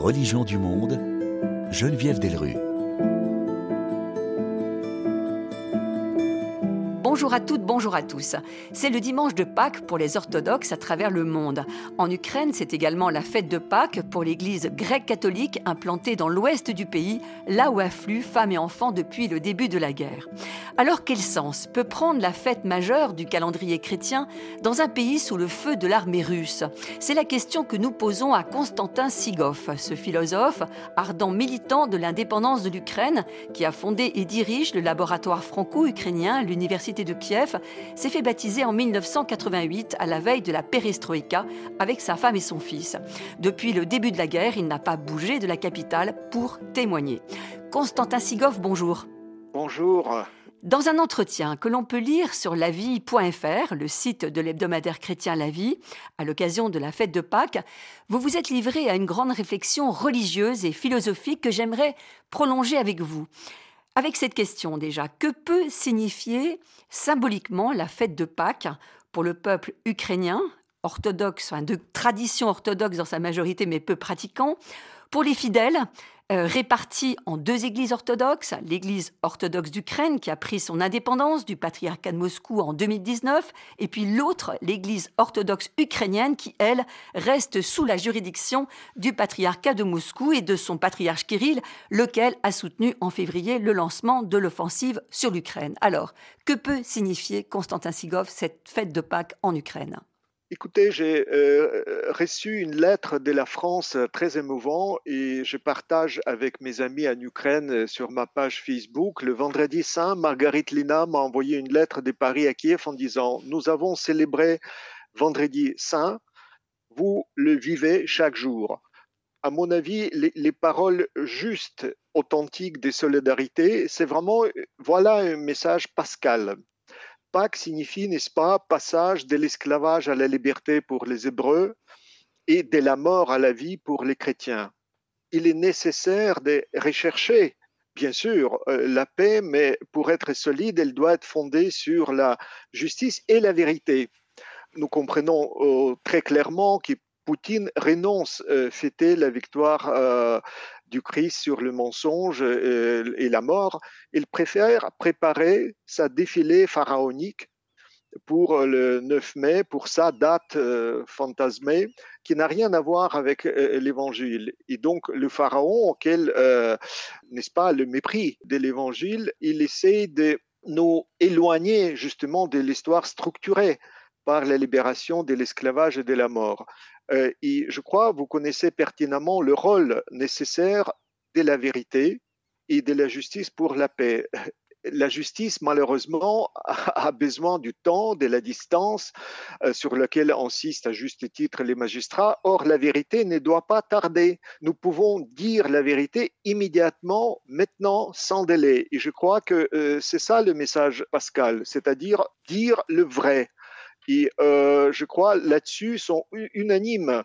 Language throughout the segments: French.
Religion du monde, Geneviève Delrues. Bonjour à toutes, bonjour à tous. C'est le dimanche de Pâques pour les orthodoxes à travers le monde. En Ukraine, c'est également la fête de Pâques pour l'église grecque-catholique implantée dans l'ouest du pays, là où affluent femmes et enfants depuis le début de la guerre. Alors quel sens peut prendre la fête majeure du calendrier chrétien dans un pays sous le feu de l'armée russe? C'est la question que nous posons à Konstantin Sigov, ce philosophe, ardent militant de l'indépendance de l'Ukraine, qui a fondé et dirige le laboratoire franco-ukrainien, l'université de Kiev, s'est fait baptiser en 1988 à la veille de la perestroïka avec sa femme et son fils. Depuis le début de la guerre, il n'a pas bougé de la capitale pour témoigner. Konstantin Sigov, bonjour. Bonjour. Dans un entretien que l'on peut lire sur lavie.fr, le site de l'hebdomadaire chrétien La Vie, à l'occasion de la fête de Pâques, vous vous êtes livré à une grande réflexion religieuse et philosophique que j'aimerais prolonger avec vous. Avec cette question déjà, que peut signifier symboliquement la fête de Pâques pour le peuple ukrainien, orthodoxe, de tradition orthodoxe dans sa majorité mais peu pratiquant, pour les fidèles répartis en deux églises orthodoxes, l'église orthodoxe d'Ukraine qui a pris son indépendance du patriarcat de Moscou en 2019, et puis l'autre, l'église orthodoxe ukrainienne qui, elle, reste sous la juridiction du patriarcat de Moscou et de son patriarche Kirill, lequel a soutenu en février le lancement de l'offensive sur l'Ukraine. Alors, que peut signifier, Konstantin Sigov, cette fête de Pâques en Ukraine ? Écoutez, j'ai reçu une lettre de la France très émouvante et je partage avec mes amis en Ukraine sur ma page Facebook. Le vendredi saint, Marguerite Lina m'a envoyé une lettre de Paris à Kiev en disant « Nous avons célébré vendredi saint, vous le vivez chaque jour ». À mon avis, les paroles justes, authentiques de solidarité, c'est vraiment, voilà un message pascal. Pâques signifie, n'est-ce pas, passage de l'esclavage à la liberté pour les Hébreux et de la mort à la vie pour les chrétiens. Il est nécessaire de rechercher, bien sûr, la paix, mais pour être solide, elle doit être fondée sur la justice et la vérité. Nous comprenons très clairement que Poutine renonce à fêter la victoire du Christ sur le mensonge et la mort. Il préfère préparer sa défilé pharaonique pour le 9 mai, pour sa date fantasmée, qui n'a rien à voir avec l'Évangile. Et donc, le pharaon, auquel, n'est-ce pas, le mépris de l'Évangile, il essaie de nous éloigner justement de l'histoire structurée par la libération de l'esclavage et de la mort. Et je crois, vous connaissez pertinemment le rôle nécessaire de la vérité et de la justice pour la paix. La justice, malheureusement, a besoin du temps, de la distance sur laquelle insistent à juste titre les magistrats. Or, la vérité ne doit pas tarder. Nous pouvons dire la vérité immédiatement, maintenant, sans délai. Et je crois que c'est ça le message pascal, c'est-à-dire dire le vrai. Et je crois là-dessus sont unanimes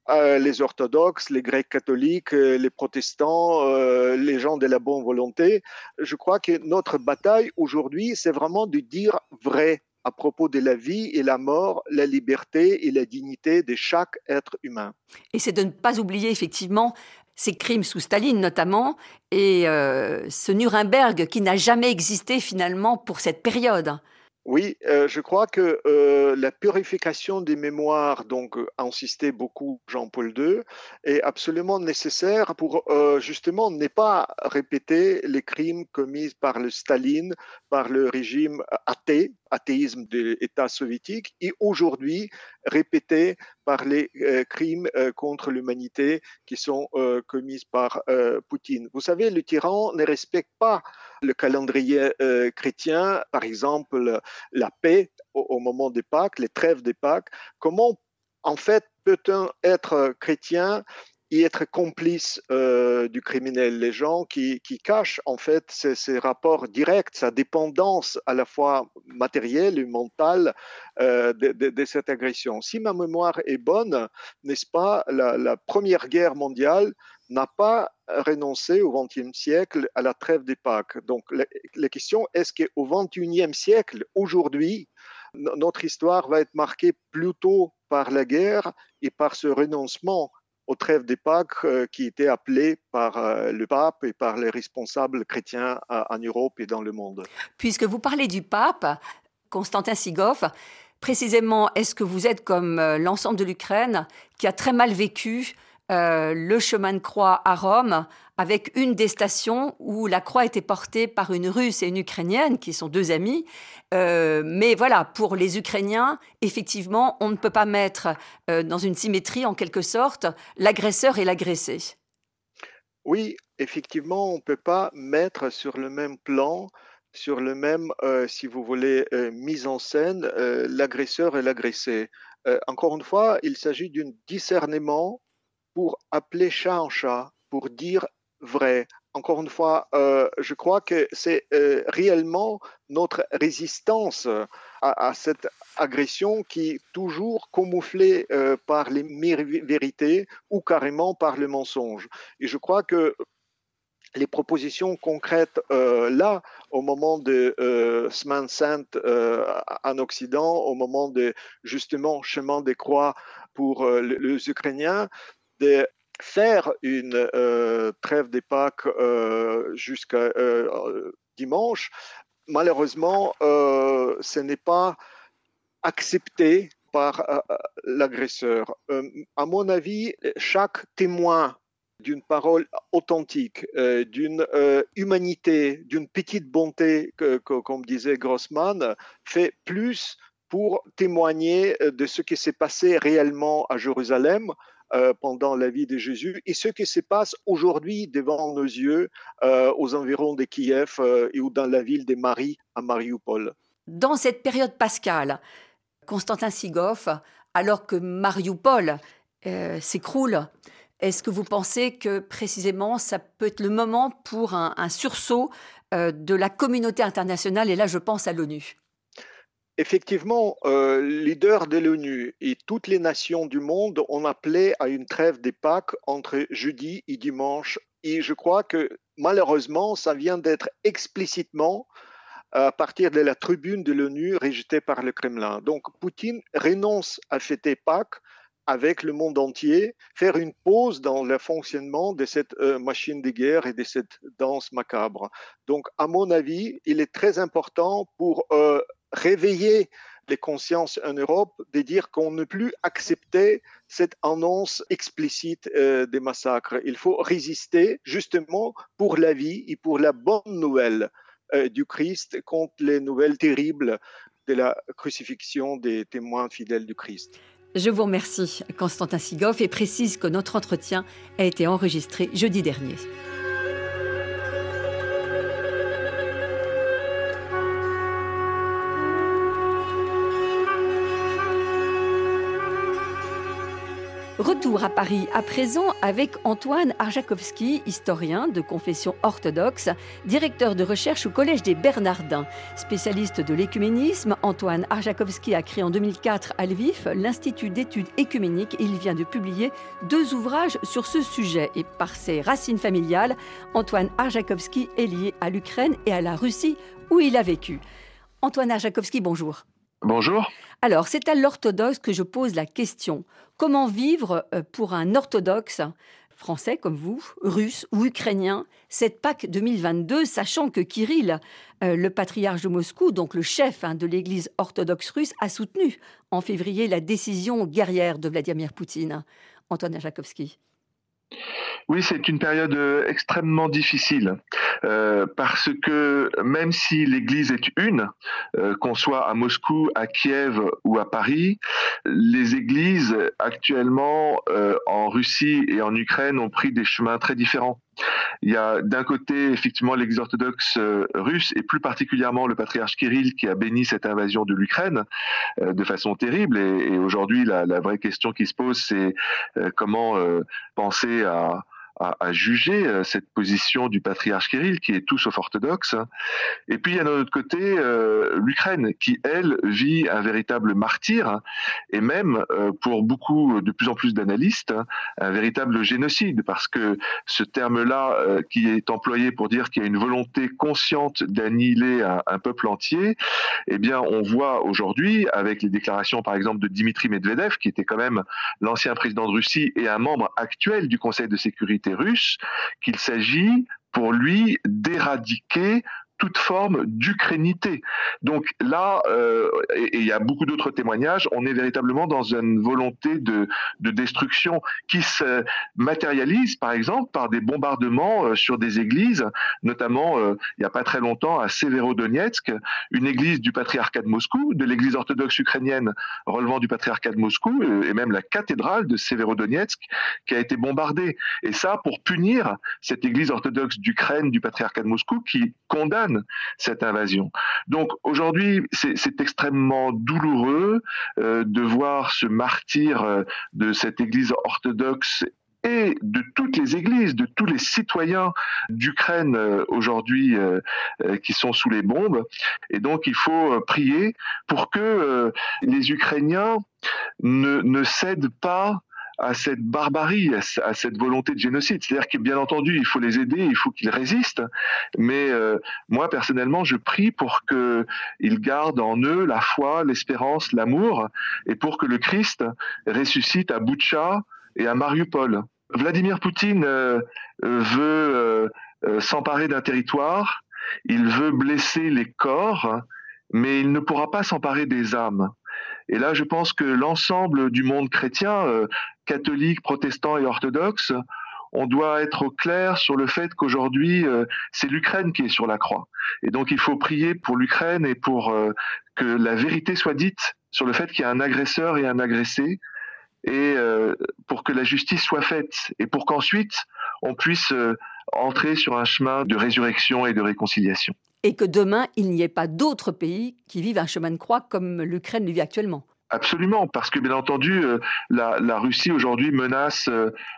les orthodoxes, les grecs catholiques, les protestants, les gens de la bonne volonté. Je crois que notre bataille aujourd'hui, c'est vraiment de dire vrai à propos de la vie et la mort, la liberté et la dignité de chaque être humain. Et c'est de ne pas oublier effectivement ces crimes sous Staline notamment, et ce Nuremberg qui n'a jamais existé finalement pour cette période. Oui, je crois que la purification des mémoires, donc insistait beaucoup Jean-Paul II, est absolument nécessaire pour justement ne pas répéter les crimes commis par le Staline, par le régime athéisme de l'État soviétique, et aujourd'hui répétés par les crimes contre l'humanité qui sont commis par Poutine. Vous savez, le tyran ne respecte pas le calendrier chrétien, par exemple la paix au moment des Pâques, les trêves des Pâques. Comment en fait peut-on être chrétien et être complice du criminel? Les gens qui cachent en fait ces rapports directs, sa dépendance à la fois matérielle et mentale de cette agression. Si ma mémoire est bonne, n'est-ce pas, la Première Guerre mondiale n'a pas renoncé au XXe siècle à la trêve des Pâques. Donc la question, est-ce qu'au XXIe siècle, aujourd'hui, notre histoire va être marquée plutôt par la guerre et par ce renoncement aux trêves des Pâques qui étaient appelées par le pape et par les responsables chrétiens en Europe et dans le monde. Puisque vous parlez du pape, Konstantin Sigov, précisément, est-ce que vous êtes comme l'ensemble de l'Ukraine qui a très mal vécu le chemin de croix à Rome, avec une des stations où la croix était portée par une Russe et une Ukrainienne, qui sont deux amies. Mais voilà, pour les Ukrainiens, effectivement, on ne peut pas mettre dans une symétrie, en quelque sorte, l'agresseur et l'agressé. Oui, effectivement, on ne peut pas mettre sur le même plan, sur le même, si vous voulez, mise en scène, l'agresseur et l'agressé. Encore une fois, il s'agit d'un discernement pour appeler chat en chat, pour dire vrai. Encore une fois, je crois que c'est réellement notre résistance à cette agression qui est toujours camouflée par les vérités ou carrément par le mensonge. Et je crois que les propositions concrètes là, au moment de Semaine Sainte en Occident, au moment de justement chemin des croix pour les Ukrainiens, de faire une trêve des Pâques jusqu'à dimanche, malheureusement, ce n'est pas accepté par l'agresseur. À mon avis, chaque témoin d'une parole authentique, d'une humanité, d'une petite bonté, comme disait Grossman, fait plus pour témoigner de ce qui s'est passé réellement à Jérusalem pendant la vie de Jésus et ce qui se passe aujourd'hui devant nos yeux aux environs de Kiev ou dans la ville de Marie à Mariupol. Dans cette période pascale, Konstantin Sigov, alors que Mariupol s'écroule, est-ce que vous pensez que précisément ça peut être le moment pour un sursaut de la communauté internationale, et là je pense à l'ONU? Effectivement, leaders de l'ONU et toutes les nations du monde ont appelé à une trêve des Pâques entre jeudi et dimanche. Et je crois que malheureusement, ça vient d'être explicitement à partir de la tribune de l'ONU rejetée par le Kremlin. Donc Poutine renonce à fêter Pâques avec le monde entier, faire une pause dans le fonctionnement de cette machine de guerre et de cette danse macabre. Donc à mon avis, il est très important pour réveiller les consciences en Europe de dire qu'on ne peut plus accepter cette annonce explicite des massacres. Il faut résister justement pour la vie et pour la bonne nouvelle du Christ contre les nouvelles terribles de la crucifixion des témoins fidèles du Christ. Je vous remercie, Konstantin Sigov, et précise que notre entretien a été enregistré jeudi dernier. Retour à Paris à présent avec Antoine Arjakovski, historien de confession orthodoxe, directeur de recherche au Collège des Bernardins. Spécialiste de l'écuménisme, Antoine Arjakovski a créé en 2004 à Lviv l'Institut d'études écuméniques et il vient de publier 2 ouvrages sur ce sujet. Et par ses racines familiales, Antoine Arjakovski est lié à l'Ukraine et à la Russie où il a vécu. Antoine Arjakovski, bonjour. Bonjour. Alors, c'est à l'orthodoxe que je pose la question. Comment vivre pour un orthodoxe français comme vous, russe ou ukrainien, cette Pâques 2022, sachant que Kirill, le patriarche de Moscou, donc le chef de l'Église orthodoxe russe, a soutenu en février la décision guerrière de Vladimir Poutine. Antoine Arjakovski. Oui, c'est une période extrêmement difficile parce que même si l'Église est une, qu'on soit à Moscou, à Kiev ou à Paris, les églises actuellement en Russie et en Ukraine ont pris des chemins très différents. Il y a d'un côté effectivement l'Église orthodoxe russe et plus particulièrement le patriarche Kirill qui a béni cette invasion de l'Ukraine de façon terrible et aujourd'hui la vraie question qui se pose c'est comment penser à à juger cette position du patriarche Kirill, qui est tout sauf orthodoxe. Et puis il y a d'un autre côté l'Ukraine, qui elle vit un véritable martyre, et même pour beaucoup, de plus en plus d'analystes, un véritable génocide, parce que ce terme-là qui est employé pour dire qu'il y a une volonté consciente d'annihiler un peuple entier, eh bien on voit aujourd'hui, avec les déclarations par exemple de Dimitri Medvedev, qui était quand même l'ancien président de Russie et un membre actuel du Conseil de sécurité russe, qu'il s'agit pour lui d'éradiquer toute forme d'ukrainité. Donc là, et il y a beaucoup d'autres témoignages, on est véritablement dans une volonté de destruction qui se matérialise, par exemple, par des bombardements sur des églises, notamment il n'y a pas très longtemps à Severodonetsk, une église du patriarcat de Moscou, de l'église orthodoxe ukrainienne relevant du patriarcat de Moscou, et même la cathédrale de Severodonetsk qui a été bombardée. Et ça pour punir cette église orthodoxe d'Ukraine du patriarcat de Moscou qui condamne cette invasion. Donc aujourd'hui, c'est extrêmement douloureux de voir ce martyre de cette église orthodoxe et de toutes les églises, de tous les citoyens d'Ukraine aujourd'hui qui sont sous les bombes. Et donc il faut prier pour que les Ukrainiens ne cèdent pas à cette barbarie, à cette volonté de génocide. C'est-à-dire que, bien entendu, il faut les aider, il faut qu'ils résistent, mais moi, personnellement, je prie pour qu'ils gardent en eux la foi, l'espérance, l'amour, et pour que le Christ ressuscite à Boutcha et à Mariupol. Vladimir Poutine veut s'emparer d'un territoire, il veut blesser les corps, mais il ne pourra pas s'emparer des âmes. Et là, je pense que l'ensemble du monde chrétien, catholique, protestant et orthodoxe, on doit être au clair sur le fait qu'aujourd'hui, c'est l'Ukraine qui est sur la croix. Et donc, il faut prier pour l'Ukraine et pour que la vérité soit dite sur le fait qu'il y a un agresseur et un agressé, et pour que la justice soit faite, et pour qu'ensuite, on puisse entrer sur un chemin de résurrection et de réconciliation. Et que demain, il n'y ait pas d'autres pays qui vivent un chemin de croix comme l'Ukraine le vit actuellement. Absolument, parce que bien entendu, la Russie aujourd'hui menace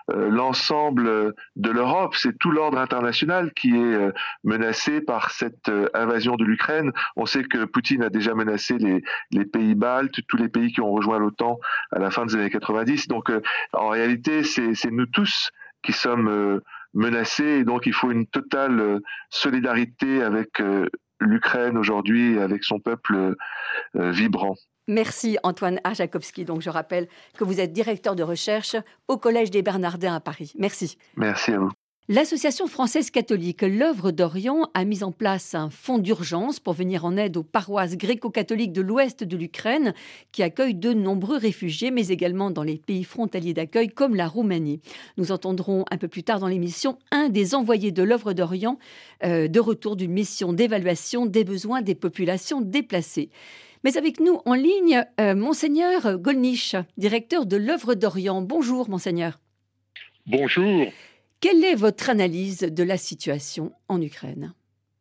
l'ensemble de l'Europe. C'est tout l'ordre international qui est menacé par cette invasion de l'Ukraine. On sait que Poutine a déjà menacé les pays baltes, tous les pays qui ont rejoint l'OTAN à la fin des années 90. Donc en réalité, c'est nous tous qui sommes menacés, et donc il faut une totale solidarité avec l'Ukraine aujourd'hui, avec son peuple vibrant. Merci Antoine Arjakovski. Donc je rappelle que vous êtes directeur de recherche au Collège des Bernardins à Paris. Merci. Merci à vous. L'Association française catholique L'Œuvre d'Orient a mis en place un fonds d'urgence pour venir en aide aux paroisses gréco-catholiques de l'ouest de l'Ukraine qui accueillent de nombreux réfugiés, mais également dans les pays frontaliers d'accueil comme la Roumanie. Nous entendrons un peu plus tard dans l'émission un des envoyés de L'Œuvre d'Orient de retour d'une mission d'évaluation des besoins des populations déplacées. Mais avec nous en ligne, Monseigneur Golnisch, directeur de l'Œuvre d'Orient. Bonjour, Monseigneur. Bonjour. Quelle est votre analyse de la situation en Ukraine ?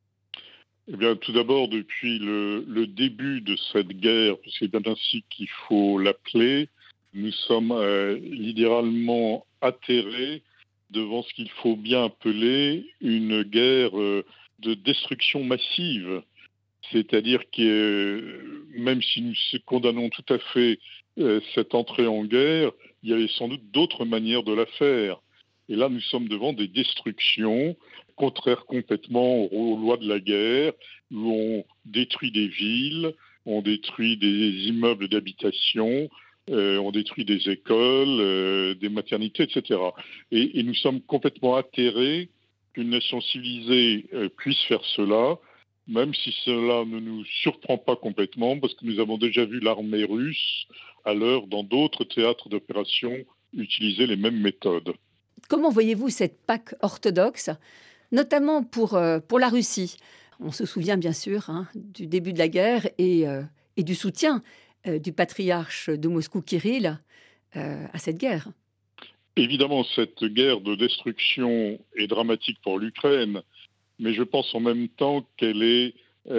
Eh bien, tout d'abord, depuis le début de cette guerre, c'est bien ainsi qu'il faut l'appeler, nous sommes littéralement atterrés devant ce qu'il faut bien appeler une guerre de destruction massive. C'est-à-dire que même si nous condamnons tout à fait cette entrée en guerre, il y avait sans doute d'autres manières de la faire. Et là, nous sommes devant des destructions contraires complètement aux lois de la guerre, où on détruit des villes, on détruit des immeubles d'habitation, on détruit des écoles, des maternités, etc. Et nous sommes complètement atterrés qu'une nation civilisée puisse faire cela, même si cela ne nous surprend pas complètement, parce que nous avons déjà vu l'armée russe, à l'heure, dans d'autres théâtres d'opération, utiliser les mêmes méthodes. Comment voyez-vous cette Pâque orthodoxe, notamment pour la Russie ? On se souvient bien sûr du début de la guerre et du soutien du patriarche de Moscou, Kirill, à cette guerre. Évidemment, cette guerre de destruction est dramatique pour l'Ukraine, mais je pense en même temps qu'elle est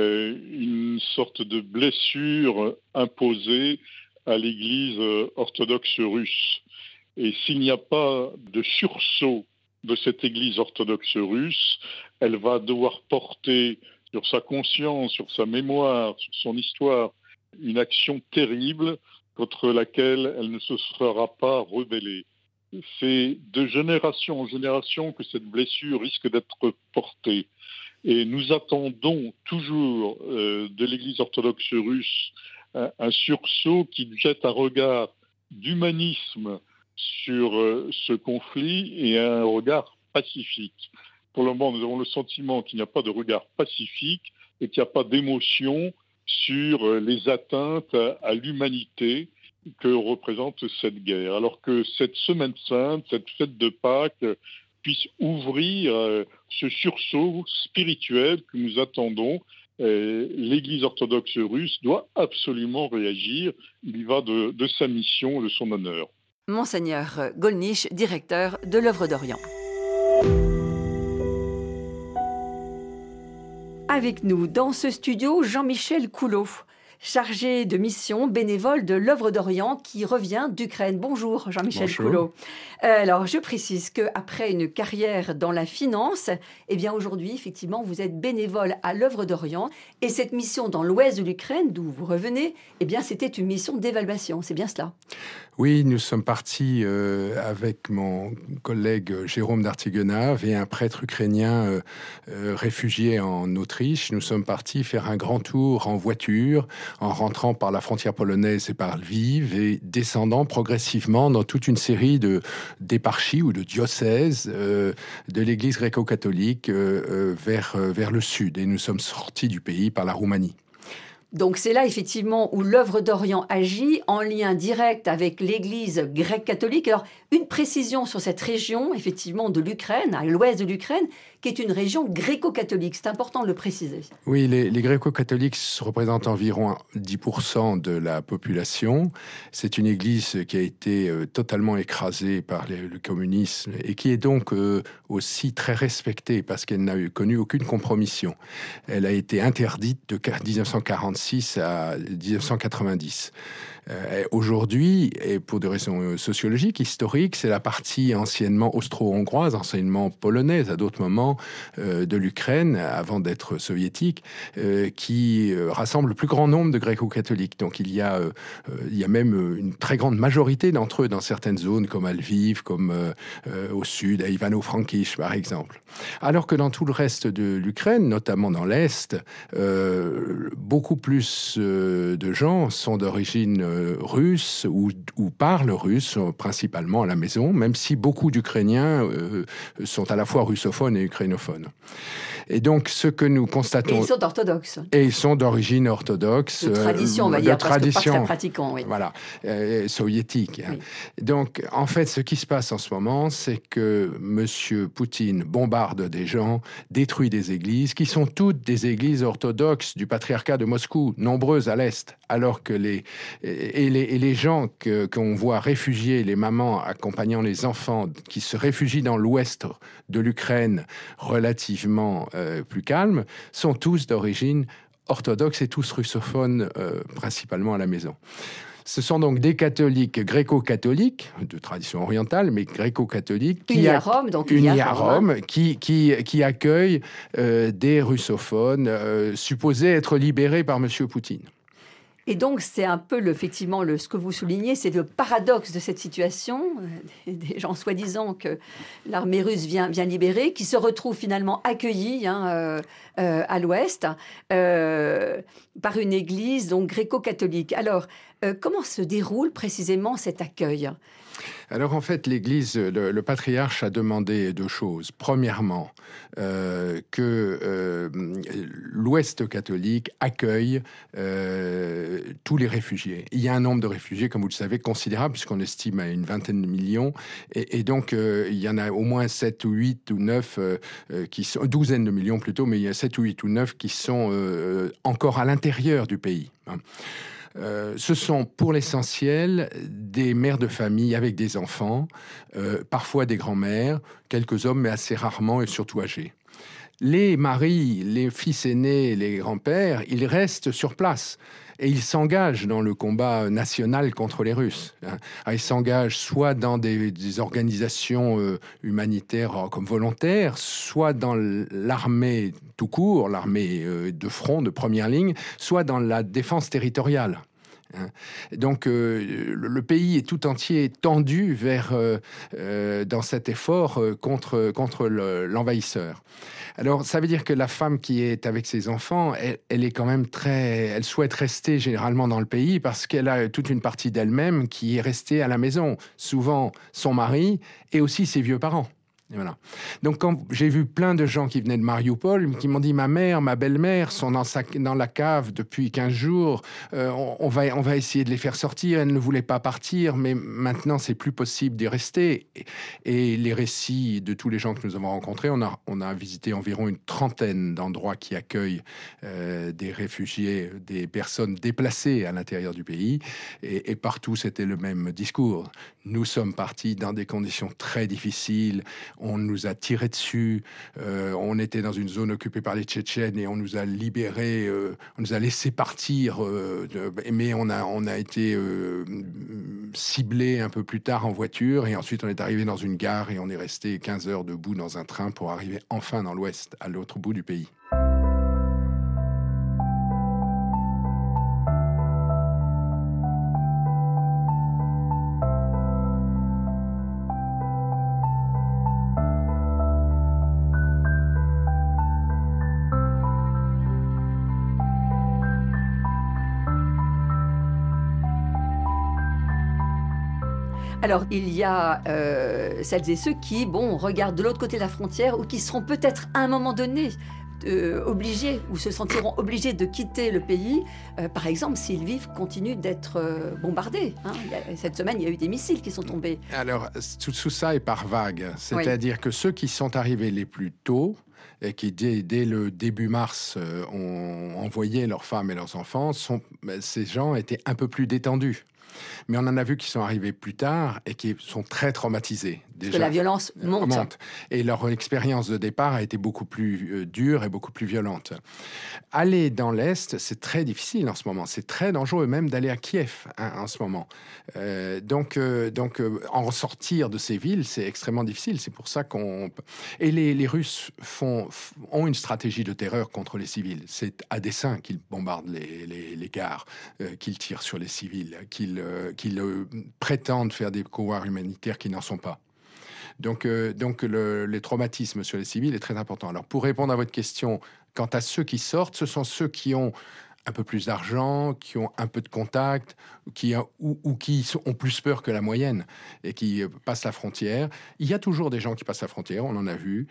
une sorte de blessure imposée à l'Église orthodoxe russe. Et s'il n'y a pas de sursaut de cette Église orthodoxe russe. Elle va devoir porter sur sa conscience, sur sa mémoire, sur son histoire, une action terrible contre laquelle elle ne se sera pas rebellée. C'est de génération en génération que cette blessure risque d'être portée. Et nous attendons toujours de l'Église orthodoxe russe un sursaut qui jette un regard d'humanisme sur ce conflit et un regard pacifique. Pour le moment, nous avons le sentiment qu'il n'y a pas de regard pacifique et qu'il n'y a pas d'émotion sur les atteintes à l'humanité que représente cette guerre. Alors que cette semaine sainte, cette fête de Pâques, puisse ouvrir ce sursaut spirituel que nous attendons. L'Église orthodoxe russe doit absolument réagir. Il y va de sa mission, de son honneur. Monseigneur Gollnisch, directeur de l'Œuvre d'Orient. Avec nous dans ce studio, Jean-Michel Coulot, chargé de mission bénévole de l'Œuvre d'Orient qui revient d'Ukraine. Bonjour Jean-Michel Coulot. Alors je précise qu'après une carrière dans la finance, eh bien aujourd'hui effectivement vous êtes bénévole à l'Œuvre d'Orient et cette mission dans l'ouest de l'Ukraine d'où vous revenez, eh bien c'était une mission d'évaluation, c'est bien cela? Oui, nous sommes partis avec mon collègue Jérôme d'Artigenav et un prêtre ukrainien réfugié en Autriche. Nous sommes partis faire un grand tour en voiture en rentrant par la frontière polonaise et par Lviv et descendant progressivement dans toute une série d'éparchies ou de diocèses de l'Église gréco-catholique vers le sud. Et nous sommes sortis du pays par la Roumanie. Donc c'est là effectivement où l'Œuvre d'Orient agit en lien direct avec l'Église grecque catholique. Alors une précision sur cette région effectivement de l'Ukraine, à l'ouest de l'Ukraine, qui est une région gréco-catholique. C'est important de le préciser. Oui, les gréco-catholiques représentent environ 10% de la population. C'est une église qui a été totalement écrasée par le communisme et qui est donc aussi très respectée parce qu'elle n'a connu aucune compromission. Elle a été interdite de 1946 à 1990. Aujourd'hui, et pour des raisons sociologiques, historiques, c'est la partie anciennement austro-hongroise, anciennement polonaise à d'autres moments de l'Ukraine, avant d'être soviétique, qui rassemble le plus grand nombre de gréco-catholiques. Donc il y a même une très grande majorité d'entre eux dans certaines zones, comme à Lviv, comme au sud, à Ivano-Frankivsk par exemple. Alors que dans tout le reste de l'Ukraine, notamment dans l'Est, beaucoup plus de gens sont d'origine russe ou parlent russe, principalement à la maison, même si beaucoup d'Ukrainiens sont à la fois russophones et ukrainophones. Et donc, ce que nous constatons... Et ils sont orthodoxes. Et ils sont d'origine orthodoxe. De tradition, on va dire, parce que pas très pratiquant, oui. Voilà, soviétique. Oui. Donc, en fait, ce qui se passe en ce moment, c'est que M. Poutine bombarde des gens, détruit des églises, qui sont toutes des églises orthodoxes du patriarcat de Moscou, nombreuses à l'Est, alors que les gens qu'on voit réfugiés, les mamans accompagnant les enfants qui se réfugient dans l'ouest de l'Ukraine, relativement plus calme, sont tous d'origine orthodoxe et tous russophones, principalement à la maison. Ce sont donc des catholiques gréco-catholiques, de tradition orientale, mais gréco-catholiques, unis à Rome, qui accueillent des russophones supposés être libérés par M. Poutine. Et donc, c'est un peu, effectivement, ce que vous soulignez, c'est le paradoxe de cette situation, des gens soi-disant que l'armée russe vient libérer, qui se retrouvent finalement accueillis à l'ouest par une église donc gréco-catholique. Alors, comment se déroule précisément cet accueil ? Alors en fait, l'Église, le patriarche a demandé deux choses. Premièrement, que l'Ouest catholique accueille tous les réfugiés. Il y a un nombre de réfugiés, comme vous le savez, considérable, puisqu'on estime à une vingtaine de millions. Et donc, il y en a au moins 7 ou 8 ou 9 qui sont... douzaine de millions plutôt, mais il y a 7 ou 8 ou 9 qui sont encore à l'intérieur du pays. Ce sont pour l'essentiel des mères de famille avec des enfants, parfois des grands-mères, quelques hommes, mais assez rarement et surtout âgés. les maris, les fils aînés, les grands-pères, ils restent sur place. Et ils s'engagent dans le combat national contre les Russes. Ils s'engagent soit dans des organisations humanitaires comme volontaires, soit dans l'armée tout court, l'armée de front, de première ligne, soit dans la défense territoriale. Donc le pays est tout entier tendu dans cet effort contre l'envahisseur. Alors ça veut dire que la femme qui est avec ses enfants, elle est quand même elle souhaite rester généralement dans le pays parce qu'elle a toute une partie d'elle-même qui est restée à la maison, souvent son mari et aussi ses vieux parents. Et voilà. Donc, quand j'ai vu plein de gens qui venaient de Mariupol, qui m'ont dit ma mère, ma belle-mère sont dans la cave depuis 15 jours, on va essayer de les faire sortir, elles ne voulaient pas partir, mais maintenant c'est plus possible d'y rester. Et les récits de tous les gens que nous avons rencontrés, on a visité environ une trentaine d'endroits qui accueillent des réfugiés, des personnes déplacées à l'intérieur du pays, et partout c'était le même discours. Nous sommes partis dans des conditions très difficiles. On nous a tiré dessus, on était dans une zone occupée par les Tchétchènes et on nous a libérés, on nous a laissé partir, mais on a été ciblés un peu plus tard en voiture et ensuite on est arrivé dans une gare et on est resté 15 heures debout dans un train pour arriver enfin dans l'ouest, à l'autre bout du pays. Alors, il y a celles et ceux qui, regardent de l'autre côté de la frontière ou qui seront peut-être à un moment donné obligés ou se sentiront obligés de quitter le pays. Par exemple, si Lviv continue d'être bombardé. Cette semaine, il y a eu des missiles qui sont tombés. Alors, tout ça est par vague. C'est-à-dire que ceux qui sont arrivés les plus tôt, et qui, dès le début mars, ont envoyé leurs femmes et leurs enfants, ces gens étaient un peu plus détendus. Mais on en a vu qui sont arrivés plus tard et qui sont très traumatisés. Parce que la violence monte. Et leur expérience de départ a été beaucoup plus dure et beaucoup plus violente. Aller dans l'Est, c'est très difficile en ce moment. C'est très dangereux même d'aller à Kiev en ce moment. Donc, en ressortir de ces villes, c'est extrêmement difficile. C'est pour ça Et les Russes ont une stratégie de terreur contre les civils. C'est à dessein qu'ils bombardent les gares, qu'ils tirent sur les civils, qu'ils prétendent faire des couloirs humanitaires qui n'en sont pas. Donc les traumatismes sur les civils est très important. Alors, pour répondre à votre question, quant à ceux qui sortent, ce sont ceux qui ont un peu plus d'argent, qui ont un peu de contact, qui ont plus peur que la moyenne et qui passent la frontière. Il y a toujours des gens qui passent la frontière, on en a vu,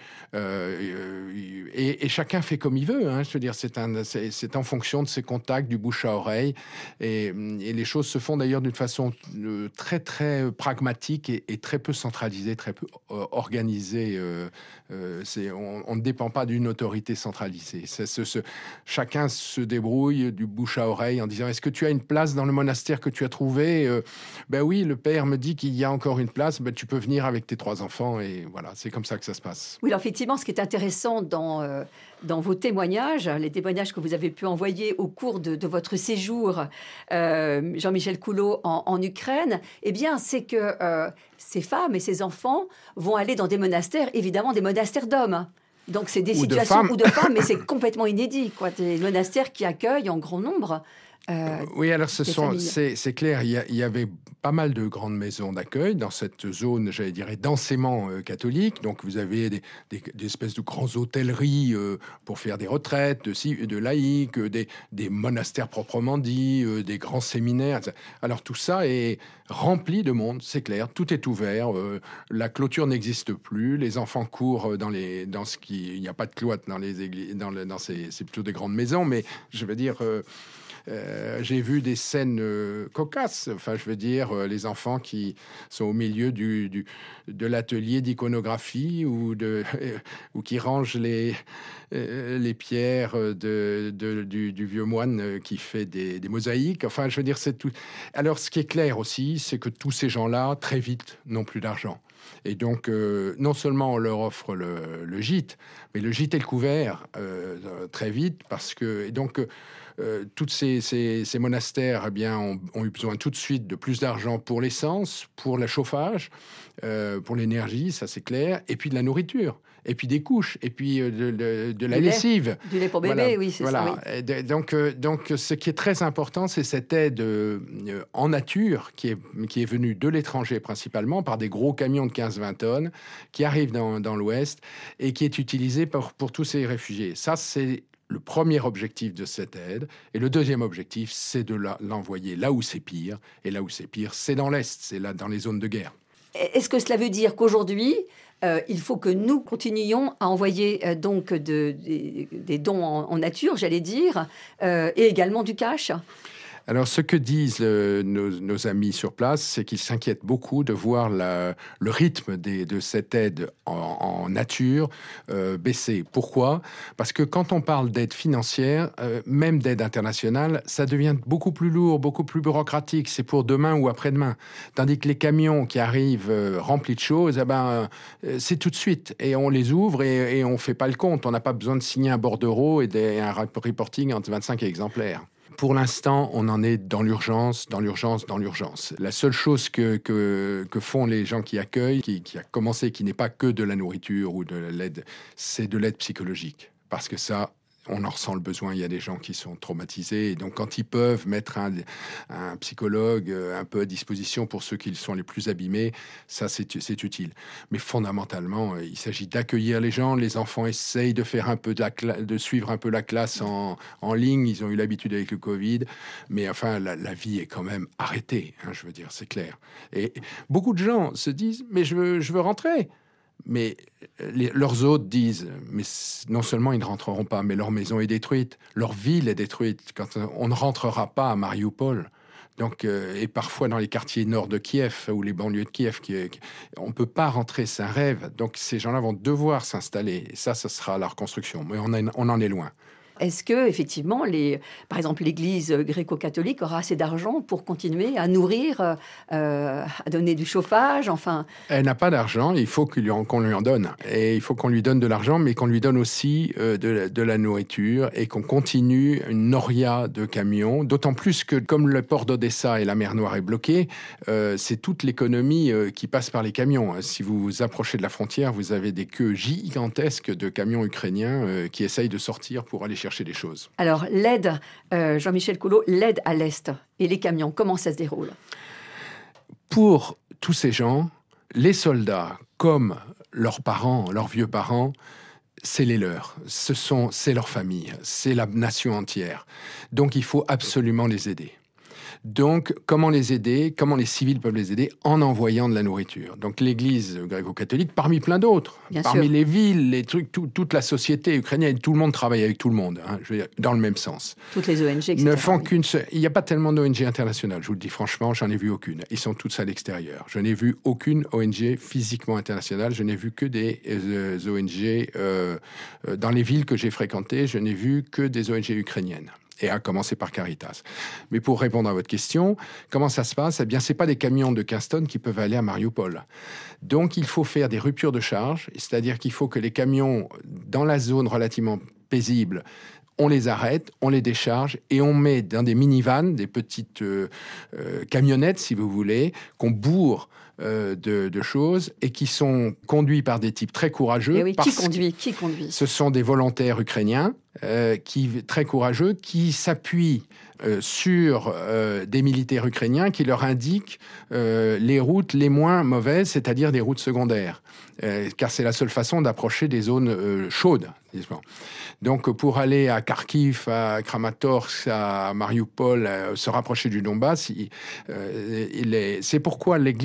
et chacun fait comme il veut. Je veux dire, c'est en fonction de ses contacts, du bouche à oreille, et les choses se font d'ailleurs d'une façon très très pragmatique et très peu centralisée, très peu organisée. On ne dépend pas d'une autorité centralisée. Chacun se débrouille du bouche à oreille en disant: est-ce que tu as une place dans le monastère que tu as trouvé? Ben oui, le père me dit qu'il y a encore une place, ben tu peux venir avec tes 3 enfants, et voilà, c'est comme ça que ça se passe. Oui, alors effectivement, ce qui est intéressant dans vos témoignages, les témoignages que vous avez pu envoyer au cours de votre séjour, Jean-Michel Coulot, en Ukraine, eh bien, c'est que ces femmes et ces enfants vont aller dans des monastères, évidemment des monastères d'hommes. Donc, c'est des situations ou de femmes, mais c'est complètement inédit, quoi. Des monastères qui accueillent en grand nombre. Oui, alors c'est clair, il y avait pas mal de grandes maisons d'accueil dans cette zone, j'allais dire, densément catholique. Donc, vous avez des espèces de grands hôtelleries pour faire des retraites de laïcs, des monastères proprement dit, des grands séminaires. Alors, tout ça est rempli de monde, c'est clair, tout est ouvert, la clôture n'existe plus, les enfants courent il n'y a pas de cloître dans les églises, c'est plutôt des grandes maisons, mais je veux dire... j'ai vu des scènes cocasses. Enfin, je veux dire, les enfants qui sont au milieu de l'atelier d'iconographie ou qui rangent les pierres du vieux moine qui fait des mosaïques. Enfin, je veux dire, c'est tout. Alors, ce qui est clair aussi, c'est que tous ces gens-là, très vite, n'ont plus d'argent. Et donc, non seulement on leur offre le gîte, mais le gîte et le couvert très vite, parce que... Et donc, tous ces monastères ont eu besoin tout de suite de plus d'argent pour l'essence, pour le chauffage, pour l'énergie, ça c'est clair, et puis de la nourriture, et puis des couches, et puis de la lessive. Du lait pour bébé, voilà, oui, c'est voilà. ça. Oui. Donc, ce qui est très important, c'est cette aide en nature qui est venue de l'étranger principalement, par des gros camions de 15-20 tonnes, qui arrivent dans l'Ouest, et qui est utilisée pour tous ces réfugiés. Ça, c'est le premier objectif de cette aide. Et le deuxième objectif, c'est de l'envoyer là où c'est pire. Et là où c'est pire, c'est dans l'Est, c'est là dans les zones de guerre. Est-ce que cela veut dire qu'aujourd'hui, il faut que nous continuions à envoyer donc des dons en nature, j'allais dire, et également du cash ? Alors, ce que disent nos amis sur place, c'est qu'ils s'inquiètent beaucoup de voir le rythme de cette aide en nature baisser. Pourquoi ? Parce que quand on parle d'aide financière, même d'aide internationale, ça devient beaucoup plus lourd, beaucoup plus bureaucratique. C'est pour demain ou après-demain. Tandis que les camions qui arrivent remplis de choses, c'est tout de suite. Et on les ouvre et on ne fait pas le compte. On n'a pas besoin de signer un bordereau et un reporting entre 25 exemplaires. Pour l'instant, on en est dans l'urgence. La seule chose que font les gens qui accueillent, qui a commencé, qui n'est pas que de la nourriture ou de l'aide, c'est de l'aide psychologique. Parce que ça, on en ressent le besoin. Il y a des gens qui sont traumatisés. Et donc, quand ils peuvent mettre un psychologue un peu à disposition pour ceux qui sont les plus abîmés, ça, c'est utile. Mais fondamentalement, il s'agit d'accueillir les gens. Les enfants essayent de faire de suivre un peu la classe en ligne. Ils ont eu l'habitude avec le Covid. Mais enfin, la vie est quand même arrêtée. Je veux dire, c'est clair. Et beaucoup de gens se disent, mais je veux rentrer. Mais leurs hôtes disent, mais non seulement ils ne rentreront pas, mais leur maison est détruite, leur ville est détruite. Quand on ne rentrera pas à Mariupol, donc, et parfois dans les quartiers nord de Kiev ou les banlieues de Kiev, on ne peut pas rentrer, c'est un rêve. Donc ces gens-là vont devoir s'installer. Et ça sera la reconstruction. Mais on en est loin. Est-ce que, effectivement, par exemple, l'Église gréco-catholique aura assez d'argent pour continuer à nourrir, à donner du chauffage, enfin... Elle n'a pas d'argent, il faut qu'on lui en donne. Et il faut qu'on lui donne de l'argent, mais qu'on lui donne aussi de la nourriture et qu'on continue une noria de camions. D'autant plus que, comme le port d'Odessa et la mer Noire est bloquée, c'est toute l'économie qui passe par les camions. Si vous vous approchez de la frontière, vous avez des queues gigantesques de camions ukrainiens qui essayent de sortir pour aller chercher des choses. Alors, l'aide, Jean-Michel Collot, l'aide à l'Est et les camions, comment ça se déroule ? Pour tous ces gens, les soldats, comme leurs parents, leurs vieux parents, c'est les leurs. C'est leur famille, c'est la nation entière. Donc, il faut absolument les aider. Donc, comment les aider ? Comment les civils peuvent les aider ? En envoyant de la nourriture. Donc, l'Église gréco-catholique, parmi plein d'autres, parmi les villes, les trucs, toute la société ukrainienne, tout le monde travaille avec tout le monde, je veux dire, dans le même sens. Toutes les ONG, etc. Ne font qu'une seule. Il n'y a pas tellement d'ONG internationales, je vous le dis franchement, j'en ai vu aucune. Ils sont tous à l'extérieur. Je n'ai vu aucune ONG physiquement internationale. Je n'ai vu que des ONG dans les villes que j'ai fréquentées. Je n'ai vu que des ONG ukrainiennes. Et à commencer par Caritas. Mais pour répondre à votre question, comment ça se passe ? Eh bien, ce n'est pas des camions de 15 tonnes qui peuvent aller à Mariupol. Donc, il faut faire des ruptures de charge, c'est-à-dire qu'il faut que les camions, dans la zone relativement paisible, on les arrête, on les décharge et on met dans des minivans, des petites camionnettes, si vous voulez, qu'on bourre de choses et qui sont conduits par des types très courageux. Et oui, qui conduit ? Ce sont des volontaires ukrainiens très courageux qui s'appuient sur des militaires ukrainiens qui leur indiquent les routes les moins mauvaises, c'est-à-dire des routes secondaires, car c'est la seule façon d'approcher des zones chaudes. Donc, pour aller à Kharkiv, à Kramatorsk, à Mariupol, se rapprocher du Donbass, c'est pourquoi l'Église gréco-catholique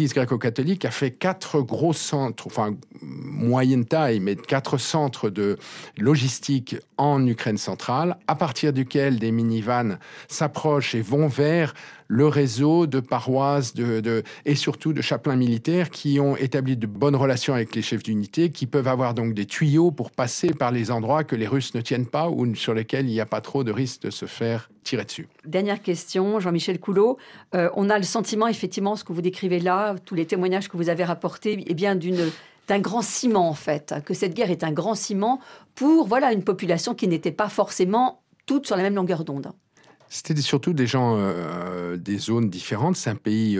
gréco-catholique a fait 4 gros centres, enfin moyenne taille, mais 4 centres de logistique en Ukraine centrale, à partir duquel des minivans s'approchent et vont vers le réseau de paroisses et surtout de chapelains militaires qui ont établi de bonnes relations avec les chefs d'unité, qui peuvent avoir donc des tuyaux pour passer par les endroits que les Russes ne tiennent pas ou sur lesquels il n'y a pas trop de risque de se faire tirer dessus. Dernière question, Jean-Michel Coulot. On a le sentiment, effectivement, ce que vous décrivez là, tous les témoignages que vous avez rapportés, eh bien d'un grand ciment, en fait, que cette guerre est un grand ciment pour une population qui n'était pas forcément toute sur la même longueur d'onde. C'était surtout des gens des zones différentes. C'est un pays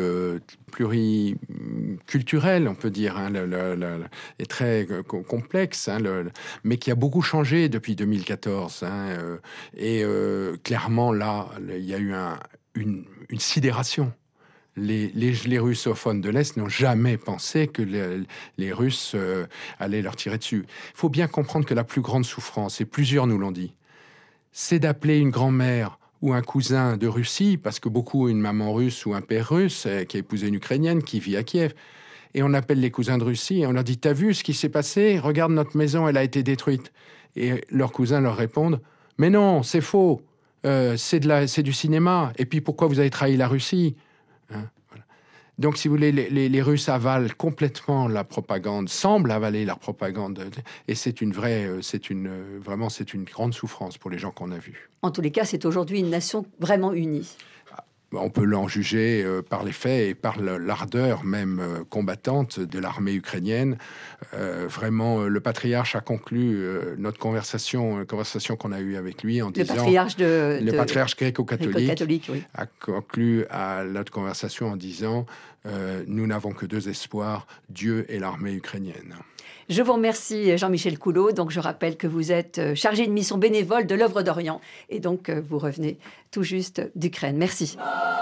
pluriculturel, on peut dire, et très complexe, mais qui a beaucoup changé depuis 2014. Clairement, là, il y a eu une sidération. Les russophones de l'Est n'ont jamais pensé que les Russes allaient leur tirer dessus. Il faut bien comprendre que la plus grande souffrance, et plusieurs nous l'ont dit, c'est d'appeler une grand-mère ou un cousin de Russie, parce que beaucoup ont une maman russe ou un père russe qui a épousé une Ukrainienne qui vit à Kiev. Et on appelle les cousins de Russie et on leur dit « T'as vu ce qui s'est passé ? Regarde, notre maison, elle a été détruite. » Et leurs cousins leur répondent « Mais non, c'est faux. C'est du cinéma. Et puis pourquoi vous avez trahi la Russie ?» Donc, si vous voulez, les Russes avalent complètement la propagande, semblent avaler la propagande. Et c'est une grande souffrance pour les gens qu'on a vus. En tous les cas, c'est aujourd'hui une nation vraiment unie. On peut l'en juger par les faits et par l'ardeur même combattante de l'armée ukrainienne. Vraiment, le patriarche a conclu notre conversation qu'on a eue avec lui en disant... Le patriarche gréco-catholique oui. A conclu à notre conversation en disant nous n'avons que 2 espoirs, Dieu et l'armée ukrainienne. Je vous remercie Jean-Michel Coulot. Donc je rappelle que vous êtes chargé de mission bénévole de l'œuvre d'Orient et donc vous revenez tout juste d'Ukraine. Merci.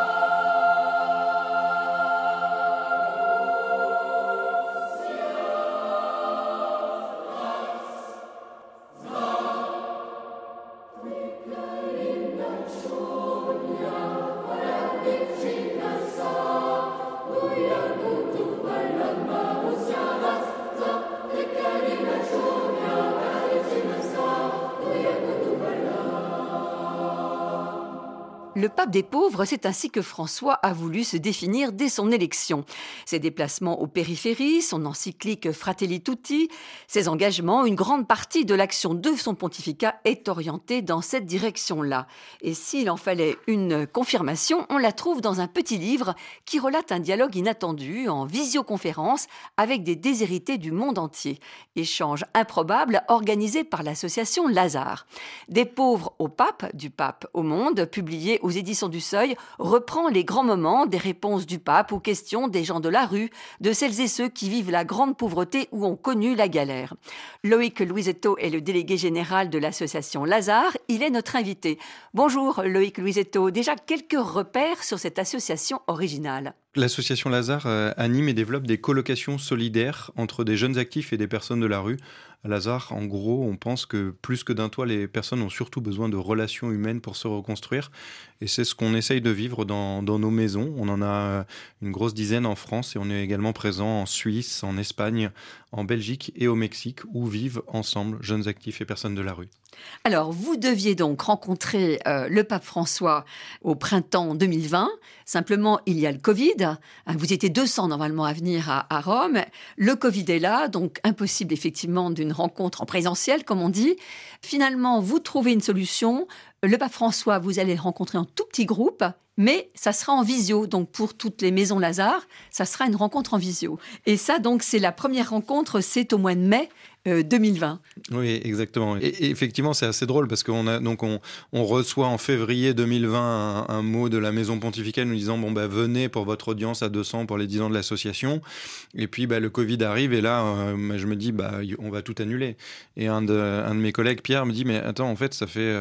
Le pape des pauvres, c'est ainsi que François a voulu se définir dès son élection. Ses déplacements aux périphéries, son encyclique Fratelli Tutti, ses engagements, une grande partie de l'action de son pontificat est orientée dans cette direction-là. Et s'il en fallait une confirmation, on la trouve dans un petit livre qui relate un dialogue inattendu en visioconférence avec des déshérités du monde entier. Échange improbable organisé par l'association Lazare. Des pauvres au pape, du pape au monde, publié aux éditions du Seuil, reprend les grands moments des réponses du pape aux questions des gens de la rue, de celles et ceux qui vivent la grande pauvreté ou ont connu la galère. Loïc Louisetto est le délégué général de l'association Lazare. Il est notre invité. Bonjour Loïc Louisetto. Déjà quelques repères sur cette association originale. L'association Lazare anime et développe des colocations solidaires entre des jeunes actifs et des personnes de la rue. À Lazare, en gros, on pense que plus que d'un toit, les personnes ont surtout besoin de relations humaines pour se reconstruire. Et c'est ce qu'on essaye de vivre dans nos maisons. On en a une grosse dizaine en France et on est également présent en Suisse, en Espagne, en Belgique et au Mexique, où vivent ensemble jeunes actifs et personnes de la rue. Alors, vous deviez donc rencontrer le pape François au printemps 2020. Simplement, il y a le Covid. Vous étiez 200 normalement à venir à Rome. Le Covid est là, donc impossible effectivement d'une rencontre en présentiel, comme on dit. Finalement, vous trouvez une solution. Le pape François, vous allez le rencontrer en tout petit groupe, mais ça sera en visio. Donc, pour toutes les maisons Lazare, ça sera une rencontre en visio. Et ça, donc, c'est la première rencontre, c'est au mois de mai 2020. Oui, exactement. Et effectivement, c'est assez drôle parce qu'on reçoit en février 2020 un mot de la maison pontificale nous disant venez pour votre audience à 200 pour les 10 ans de l'association. Et puis le Covid arrive et là je me dis on va tout annuler. Et un de mes collègues, Pierre, me dit mais attends, en fait ça fait